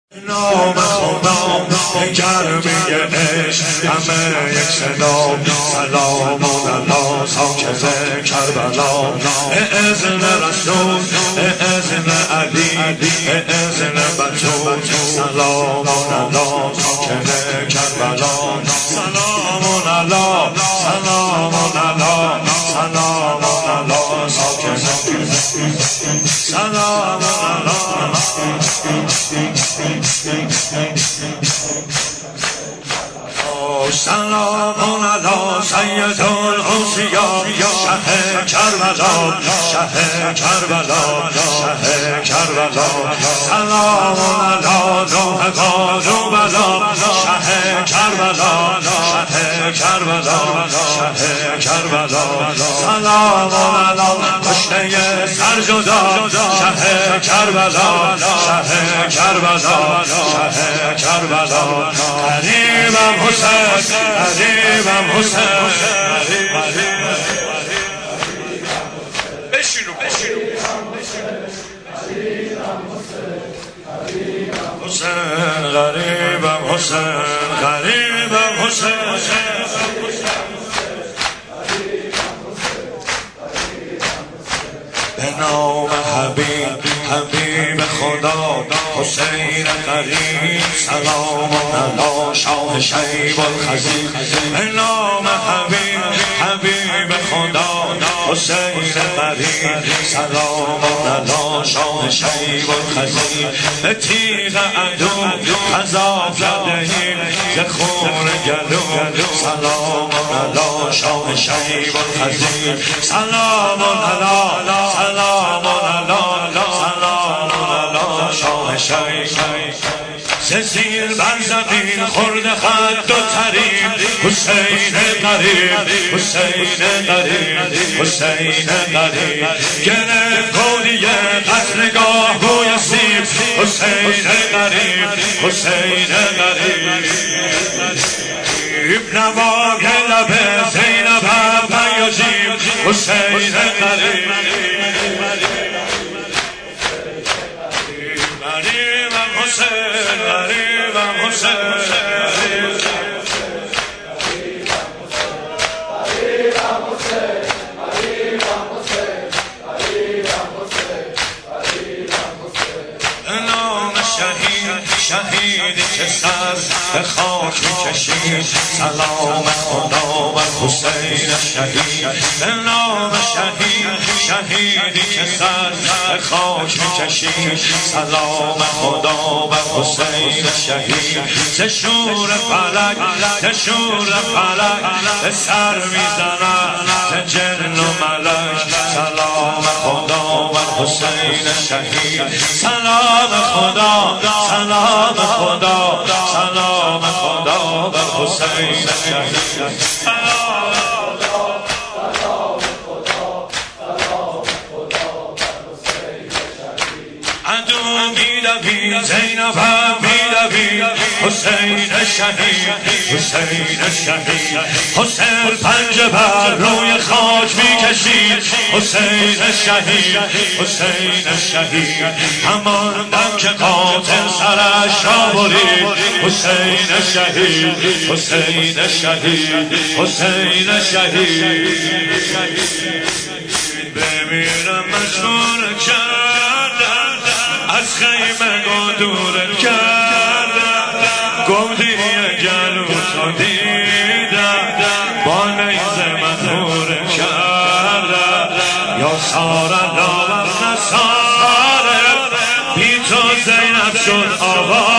نام خدا گرمی عشق همه یک صدا سلام الله ساکت کربلا اذن رسول اذن علی اذن بطول سلام الله ساکت کربلا سلام الله سلام الله سلام الله ساکت سلام الله سلام علی سید الانبیا شه کربلا شه کربلا شه کربلا سلام علی روح قاربلا شه کربلا شه کربلا شه کربلا سلام علی کشته سرجدا شه کربلا شه کربلا شه کربلا قریبم حسین قریبم حسین بشینو حسین غریبم حسین غریبم حسین به نام حبیب خدا حسین غریب سلام علی شاه شیب الخزیر به نام حبیب خدا حسین غریب سلام علی شاه شیب الخزیر به تیغ عدو عذاب زدهیم ز خون گلو سلام علی شاه شیب الخزیر سلام علی سلام علی سلام علی شاه شیب زیر بر زمین خورده خد و ترین حسین غریب حسین غریب حسین غریب گرفت گودی قتلگاه بوی سیب حسین غریب حسین غریب نواگ لب زینب هم نیاجیم حسین غریب غریبم حسین غریبم حسین شهیدی که سر به خاک میکشید سلام خدا بر حسین شهید به نام شهیدی که سر به خاک میکشید سلام خدا بر حسین شهید ز شور فلک به سر میزند ز جن و ملک سلام خدا بر حسین شهید سلام خدا سلام خدا سلام خدا بر حسین شهید عدو می‌دوید زینب هم می‌دوید حسین شهید حسین شهید حسین پنجه بر روی خاک می‌کشید حسین شهید حسین شهید همان دم که قاتل سرش را برید حسین شهید حسین شهید حسین شهید بمیرم مجبور کردم از خیمه دورت کردم گودی گلو تو دیدم با نیزه مدهورت کردم یا سارا لاور نصاره بی تو زینب شد آواز